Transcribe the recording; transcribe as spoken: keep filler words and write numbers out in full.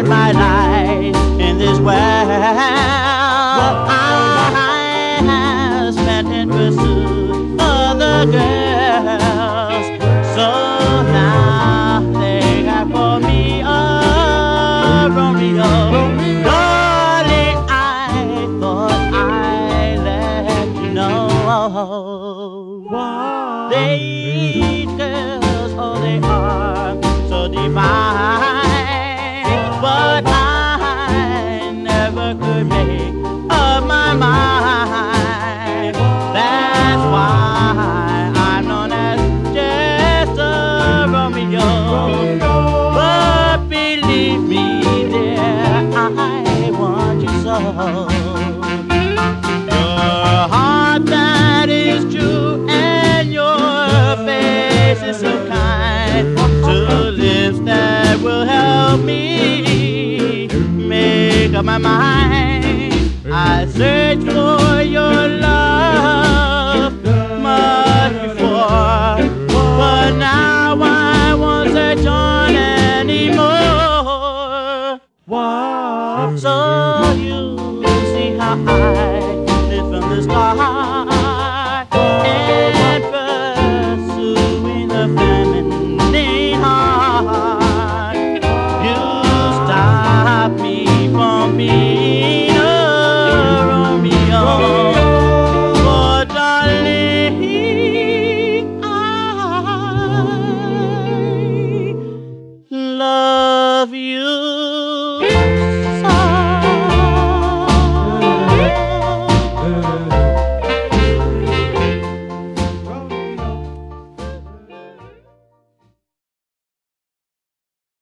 had my life in this world. I have spent in pursuit of the girls. So now they have for me a Romeo. Darling, I thought I'd let you know. Wow. These girls, oh, they are so divine. But I never could make up my mind. That's why I'm known as just a Romeo. But believe me, dear, I want you so. Your heart that is true and your face is so kind. To lips that will help me make up my mind. I searched for your love much before, but now I won't search on anymore. Wow. So you see how I live from the start and pursuing the feminine heart. You stop me from being a Romeo. Oh, darling, I love you.